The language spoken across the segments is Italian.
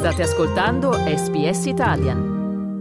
State ascoltando SBS Italian.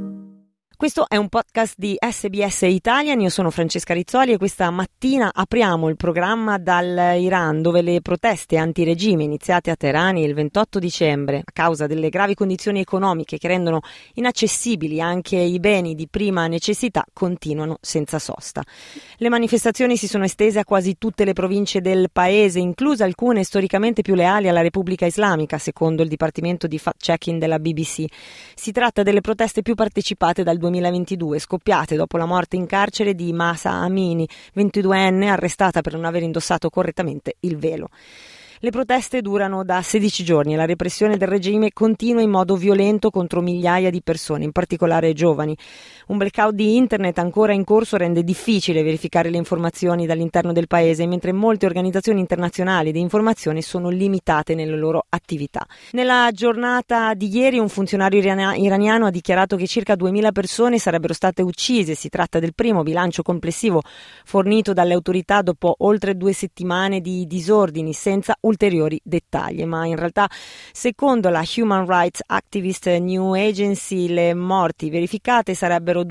Questo è un podcast di SBS Italian, io sono Francesca Rizzoli e questa mattina apriamo il programma dall'Iran, dove le proteste antiregime iniziate a Teheran il 28 dicembre a causa delle gravi condizioni economiche che rendono inaccessibili anche i beni di prima necessità continuano senza sosta. Le manifestazioni si sono estese a quasi tutte le province del paese, incluse alcune storicamente più leali alla Repubblica Islamica, secondo il Dipartimento di Fact-Checking della BBC. Si tratta delle proteste più partecipate dal 2022, scoppiate dopo la morte in carcere di Mahsa Amini, 22enne, arrestata per non aver indossato correttamente il velo. Le proteste durano da 16 giorni e la repressione del regime continua in modo violento contro migliaia di persone, in particolare giovani. Un blackout di internet ancora in corso rende difficile verificare le informazioni dall'interno del paese, mentre molte organizzazioni internazionali di informazione sono limitate nelle loro attività. Nella giornata di ieri un funzionario iraniano ha dichiarato che circa 2000 persone sarebbero state uccise. Si tratta del primo bilancio complessivo fornito dalle autorità dopo oltre 2 settimane di disordini, senza ulteriori dettagli, ma in realtà secondo la Human Rights Activist New Agency le morti verificate sarebbero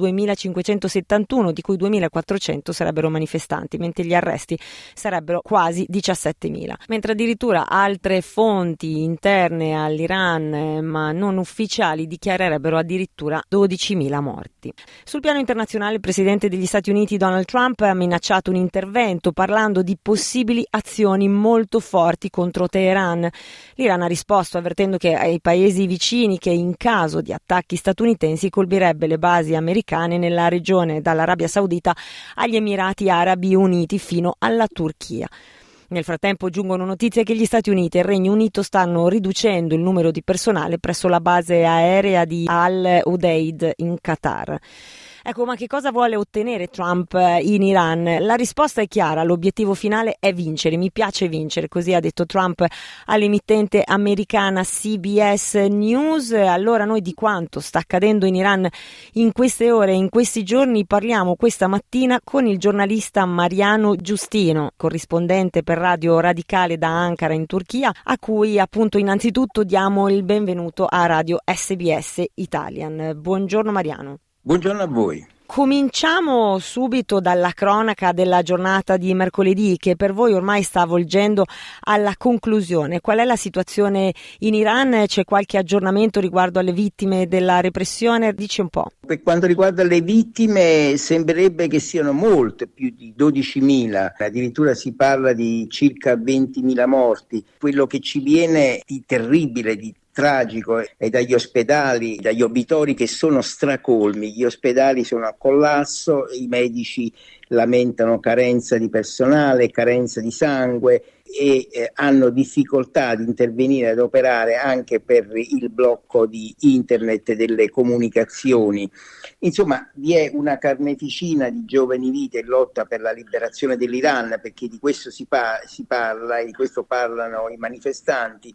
2571, di cui 2400 sarebbero manifestanti, mentre gli arresti sarebbero quasi 17.000, mentre addirittura altre fonti interne all'Iran ma non ufficiali dichiarerebbero addirittura 12.000 morti. Sul piano internazionale il presidente degli Stati Uniti Donald Trump ha minacciato un intervento parlando di possibili azioni molto forti contro Teheran. L'Iran ha risposto avvertendo che ai paesi vicini che in caso di attacchi statunitensi colpirebbe le basi americane nella regione, dall'Arabia Saudita agli Emirati Arabi Uniti fino alla Turchia. Nel frattempo giungono notizie che gli Stati Uniti e il Regno Unito stanno riducendo il numero di personale presso la base aerea di Al Udeid in Qatar. Ecco, ma che cosa vuole ottenere Trump in Iran? La risposta è chiara, l'obiettivo finale è vincere, mi piace vincere, così ha detto Trump all'emittente americana CBS News. Allora noi di quanto sta accadendo in Iran in queste ore, in questi giorni, parliamo questa mattina con il giornalista Mariano Giustino, corrispondente per Radio Radicale da Ankara in Turchia, a cui appunto innanzitutto diamo il benvenuto a Radio SBS Italian. Buongiorno Mariano. Buongiorno a voi. Cominciamo subito dalla cronaca della giornata di mercoledì, che per voi ormai sta volgendo alla conclusione. Qual è la situazione in Iran? C'è qualche aggiornamento riguardo alle vittime della repressione? Dici un po'. Per quanto riguarda le vittime sembrerebbe che siano molte, più di 12.000, addirittura si parla di circa 20.000 morti. Quello che ci viene di terribile, di tragico è dagli ospedali, dagli obitori che sono stracolmi, gli ospedali sono a collasso, i medici lamentano carenza di personale, carenza di sangue e hanno difficoltà ad intervenire, ad operare anche per il blocco di internet e delle comunicazioni. Insomma, vi è una carneficina di giovani vite in lotta per la liberazione dell'Iran, perché di questo si parla e di questo parlano i manifestanti.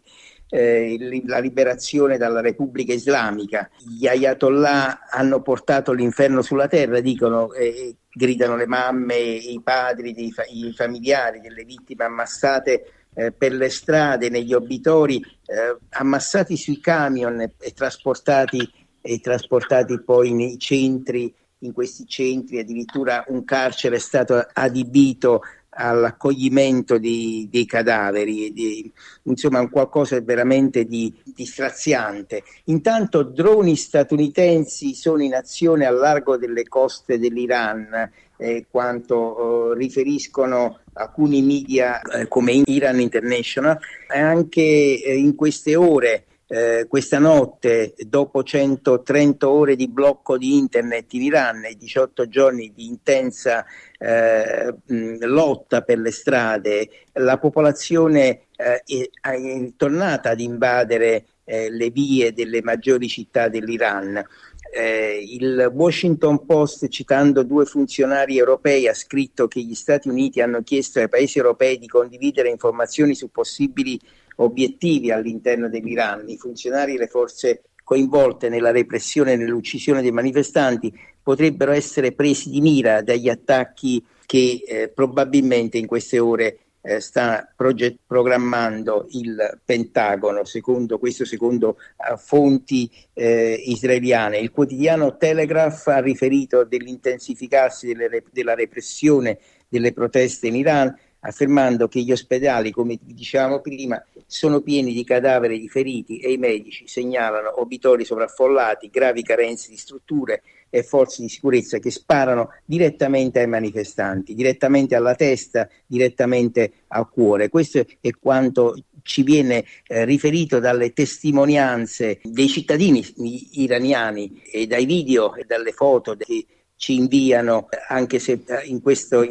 La liberazione dalla Repubblica Islamica. Gli ayatollah hanno portato l'inferno sulla terra, dicono, gridano le mamme, i padri, i familiari delle vittime ammassate per le strade, negli obitori, ammassati sui camion e trasportati poi nei centri. In questi centri addirittura un carcere è stato adibito all'accoglimento dei cadaveri, insomma un qualcosa veramente di straziante. Intanto droni statunitensi sono in azione al largo delle coste dell'Iran, quanto riferiscono alcuni media come Iran International. Anche in queste ore, questa notte, dopo 130 ore di blocco di internet in Iran e 18 giorni di intensa lotta per le strade, la popolazione è tornata ad invadere le vie delle maggiori città dell'Iran. Il Washington Post, citando 2 funzionari europei, ha scritto che gli Stati Uniti hanno chiesto ai paesi europei di condividere informazioni su possibili obiettivi all'interno dell'Iran. I funzionari e le forze coinvolte nella repressione e nell'uccisione dei manifestanti potrebbero essere presi di mira dagli attacchi che probabilmente in queste ore sta programmando il Pentagono, secondo fonti israeliane. Il quotidiano Telegraph ha riferito dell'intensificarsi della repressione delle proteste in Iran, affermando che gli ospedali, come dicevamo prima, sono pieni di cadaveri di feriti e i medici segnalano obitori sovraffollati, gravi carenze di strutture e forze di sicurezza che sparano direttamente ai manifestanti, direttamente alla testa, direttamente al cuore. Questo è quanto ci viene riferito dalle testimonianze dei cittadini iraniani e dai video e dalle foto che ci inviano, anche se in queste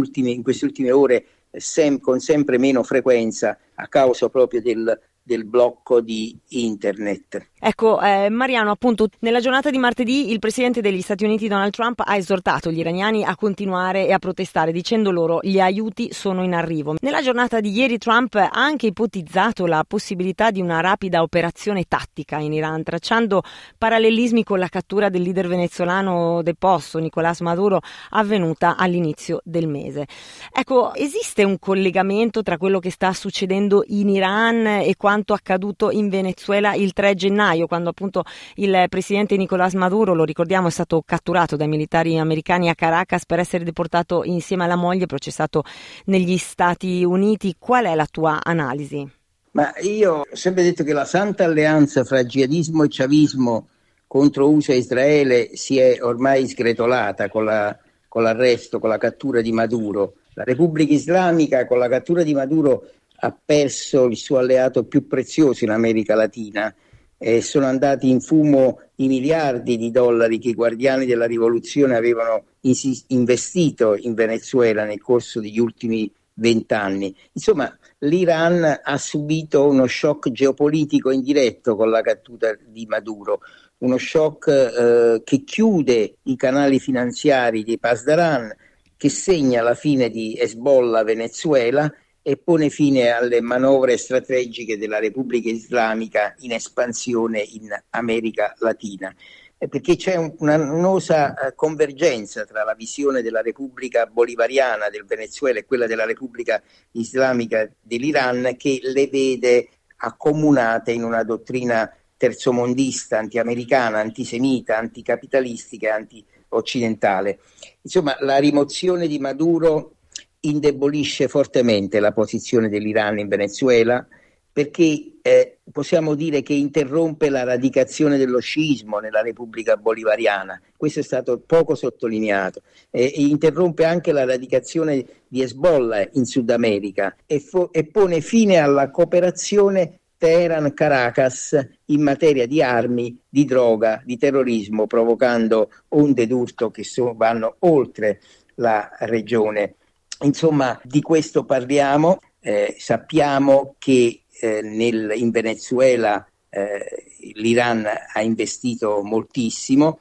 ultime ore con sempre meno frequenza a causa proprio del blocco di internet. Ecco, Mariano, appunto, nella giornata di martedì il presidente degli Stati Uniti Donald Trump ha esortato gli iraniani a continuare e a protestare, dicendo loro gli aiuti sono in arrivo. Nella giornata di ieri Trump ha anche ipotizzato la possibilità di una rapida operazione tattica in Iran, tracciando parallelismi con la cattura del leader venezuelano deposto Nicolás Maduro avvenuta all'inizio del mese. Ecco, esiste un collegamento tra quello che sta succedendo in Iran e quanto accaduto in Venezuela il 3 gennaio, quando appunto il presidente Nicolás Maduro, lo ricordiamo, è stato catturato dai militari americani a Caracas per essere deportato insieme alla moglie, processato negli Stati Uniti. Qual è la tua analisi? Ma io ho sempre detto che la santa alleanza fra jihadismo e chavismo contro USA e Israele si è ormai sgretolata con l'arresto, con la cattura di Maduro. La Repubblica Islamica con la cattura di Maduro ha perso il suo alleato più prezioso in America Latina. Sono andati in fumo i miliardi di dollari che i guardiani della rivoluzione avevano investito in Venezuela nel corso degli ultimi 20 anni. Insomma, l'Iran ha subito uno shock geopolitico indiretto con la cattura di Maduro, uno shock che chiude i canali finanziari di Pasdaran, che segna la fine di Hezbollah Venezuela e pone fine alle manovre strategiche della Repubblica Islamica in espansione in America Latina, perché c'è un'annosa convergenza tra la visione della Repubblica Bolivariana del Venezuela e quella della Repubblica Islamica dell'Iran, che le vede accomunate in una dottrina terzomondista, anti-americana, antisemita, anticapitalistica e anti-occidentale. Insomma, la rimozione di Maduro indebolisce fortemente la posizione dell'Iran in Venezuela, perché possiamo dire che interrompe la radicazione dello sciismo nella Repubblica Bolivariana. Questo è stato poco sottolineato. E interrompe anche la radicazione di Hezbollah in Sud America e pone fine alla cooperazione Teheran-Caracas in materia di armi, di droga, di terrorismo, provocando onde d'urto che vanno oltre la regione. Insomma, di questo parliamo. Sappiamo che in Venezuela l'Iran ha investito moltissimo.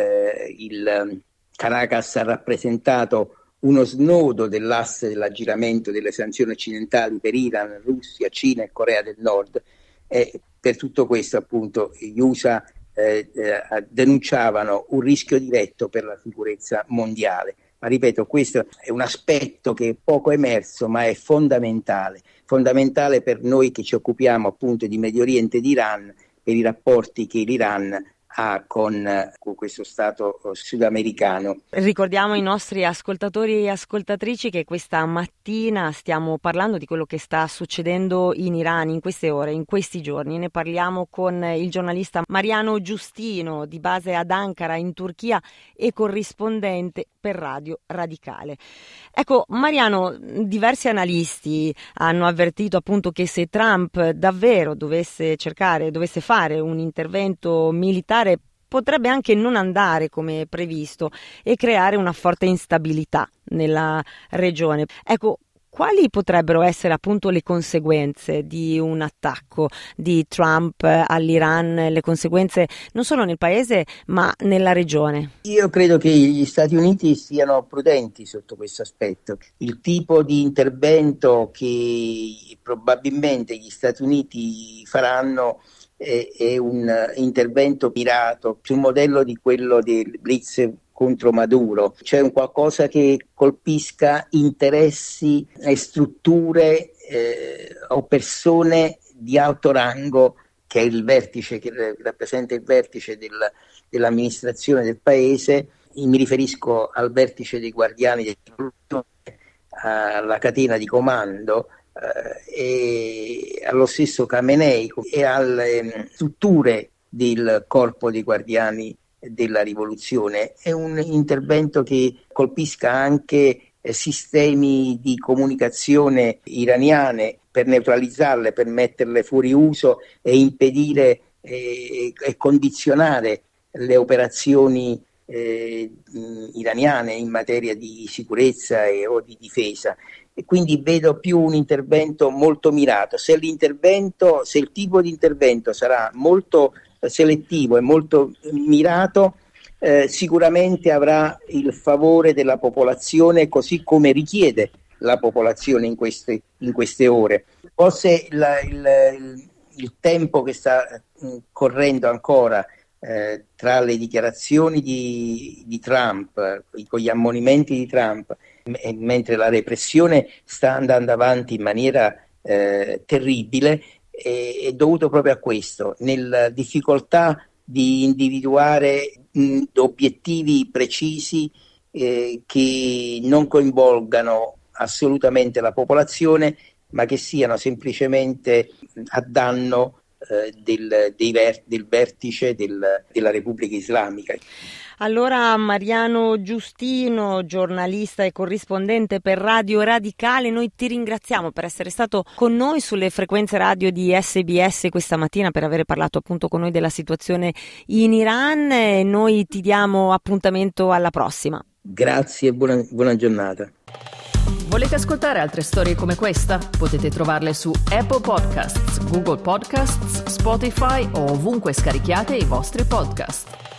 Il Caracas ha rappresentato uno snodo dell'asse dell'aggiramento delle sanzioni occidentali per Iran, Russia, Cina e Corea del Nord. Per tutto questo, appunto, gli USA denunciavano un rischio diretto per la sicurezza mondiale. Ma ripeto, questo è un aspetto che è poco emerso, ma è fondamentale per noi che ci occupiamo appunto di Medio Oriente e di Iran, per i rapporti che l'Iran ha con questo Stato sudamericano. Ricordiamo ai nostri ascoltatori e ascoltatrici che questa mattina stiamo parlando di quello che sta succedendo in Iran in queste ore, in questi giorni. Ne parliamo con il giornalista Mariano Giustino, di base ad Ankara in Turchia e corrispondente per Radio Radicale. Ecco, Mariano, diversi analisti hanno avvertito appunto che se Trump davvero dovesse fare un intervento militare, potrebbe anche non andare come previsto e creare una forte instabilità nella regione. Ecco, quali potrebbero essere appunto le conseguenze di un attacco di Trump all'Iran, le conseguenze non solo nel paese ma nella regione? Io credo che gli Stati Uniti siano prudenti sotto questo aspetto. Il tipo di intervento che probabilmente gli Stati Uniti faranno è un intervento mirato sul modello di quello del blitz contro Maduro. C'è un qualcosa che colpisca interessi e strutture o persone di alto rango, che è il vertice, che rappresenta il vertice dell'amministrazione del paese. Mi riferisco al vertice dei Guardiani del Rivoluzione, alla catena di comando e allo stesso Khamenei e alle strutture del corpo dei Guardiani della Rivoluzione. È un intervento che colpisca anche sistemi di comunicazione iraniane per neutralizzarle, per metterle fuori uso e impedire e condizionare le operazioni iraniane in materia di sicurezza o di difesa. E quindi vedo più un intervento molto mirato. Se il tipo di intervento sarà molto selettivo e molto mirato, sicuramente avrà il favore della popolazione, così come richiede la popolazione in queste ore. Forse il tempo che sta correndo ancora tra le dichiarazioni di Trump, con gli ammonimenti di Trump, mentre la repressione sta andando avanti in maniera terribile, è dovuto proprio a questo, nella difficoltà di individuare obiettivi precisi che non coinvolgano assolutamente la popolazione, ma che siano semplicemente a danno del vertice della Repubblica Islamica. Allora, Mariano Giustino, giornalista e corrispondente per Radio Radicale, noi ti ringraziamo per essere stato con noi sulle frequenze radio di SBS questa mattina, per aver parlato appunto con noi della situazione in Iran, e noi ti diamo appuntamento alla prossima. Grazie e buona giornata. Volete ascoltare altre storie come questa? Potete trovarle su Apple Podcasts, Google Podcasts, Spotify o ovunque scarichiate i vostri podcast.